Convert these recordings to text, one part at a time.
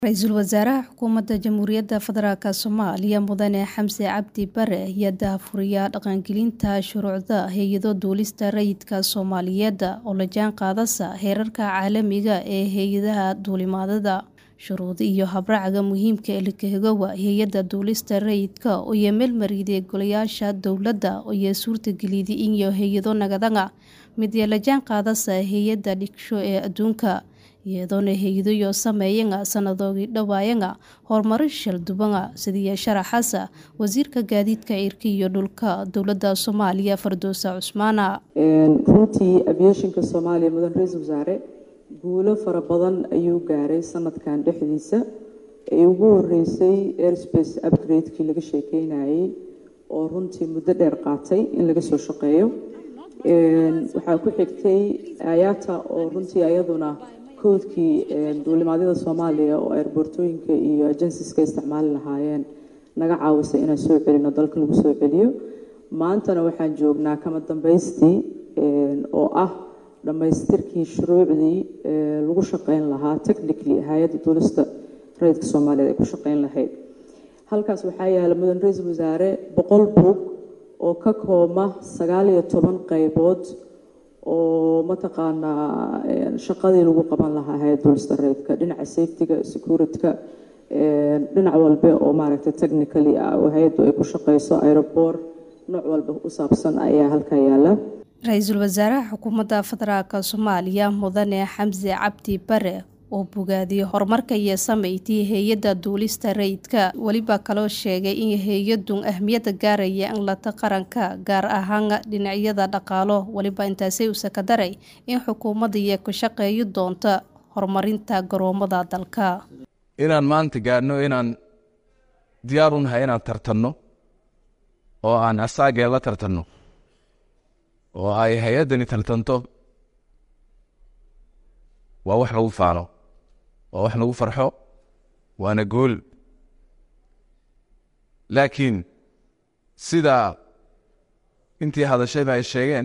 Ra'iisul Wasaaraha Xukuumadda Jamhuuriyadda Federaalka Soomaaliya Mudane Xamse Cabdi Bare ayaa daahfuraya dhaqangelinta shuruucda hay'ado duulista rayidka Soomaaliyeed oo la jaan qaadaysa heerarka caalamiga ee hay'adaha duulimaadada. Shuruudo iyo habraaca muhiimka ah ee la hagawa hay'adda duulista rayidka oo meel mariday golayaasha dowladda oo suurtageliyay in hay'ado nagadanga mid la jaan qaadaysa hay'adda dhigsho ee adduunka. iyadoona hay'ado sameeyeen sanadoodii dhawaayeen horumar shaldhiban sidii sharaxaasa wasiirka gaadiidka cirka iyo dhulka dowladda Soomaaliya Fardowsa Cusmaana runtii aviationka Soomaaliya mudan ra'iisul wasaare guulo fara badan ayuu gaaray sanadkan dhexdiisa ee ugu horeysay airspace upgrade-kii laga sheekeynayay oo runtii muddo dheer qaatay in laga soo shaqeeyo waxaa ku xigtay ayata oo runtii ayaduna koodkii duulimaadyada Soomaaliya oo airportooyinka iyo agencies-ka isticmaali lahaayeen naga caawisay inaan soo celino dalka lagu soo celiyo maantana waxaan joognaa kama dambeystii oo ah dhamaystirkii shuruucdii lagu shaqeyn lahaa technically hay'adda duulista rayidka Soomaaliya ay ku shaqeyn lahayd halkaas waxaa yaala mudan ra'iisul wasaare 100 buug oo ka koobma 19 qaybood oo mataqaanaa shaqadii lagu qaban lahaa hay'adda duulista rayidka dhinaca safety-ga security-ka dhinac walba oo maaragtay technically oo hay'addu ay ku shaqeyso airport nooc walba u saabsan ayaa halka yaala Ra'iisul Wasaaraha Xukuumadda Federaalka Soomaaliya Mudane Xamse Cabdi Bare oo bogaadiyay horumarka iyo sameeyay hay'adda duulista rayidka waliba kaloo sheegay in hay'addu ahmiyada gaaraya in la qaranka gaar ahaan dhinacyada dhaqaale waliba intaasay u sakadaray in xukuumadda ay ku shaqeeyo doonto horumarinta garoomada dalka inaan maanta gaarno inaan diyaar u nahay inaan tartanno oo aan asaaga la tartanno oo ay hay'adani tartanto waa wax lagu faano waa wax lagu farxo waana gool laakiin sida intii hadashayba ay sheegeen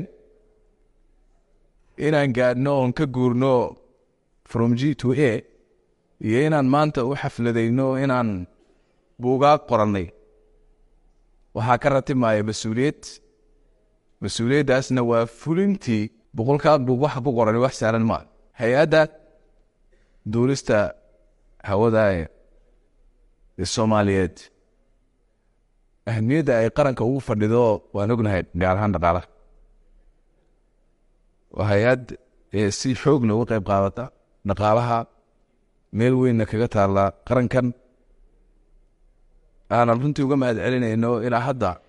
inaan gaadhno oon ka guurno from G to A iyo inaan maanta u xafladayno inaan buugaag qorannay waxaa ka ratibmaya mas-uuliyaddaasna waa fulintii boqolkaa buug waxa ku qoran wax saaran ma hay'adda duulista hawada ee Soomaaliyeed ahmiyadda ay qaranka ugu fadhido waan ognahay gaar ahaan dhaqaalaha waa hay'ad si xoog leh uga qayb qaadata dhaqaalaha meel weyn kaga taala qarankan aan runtii uga mahad celinayno ilaa hadda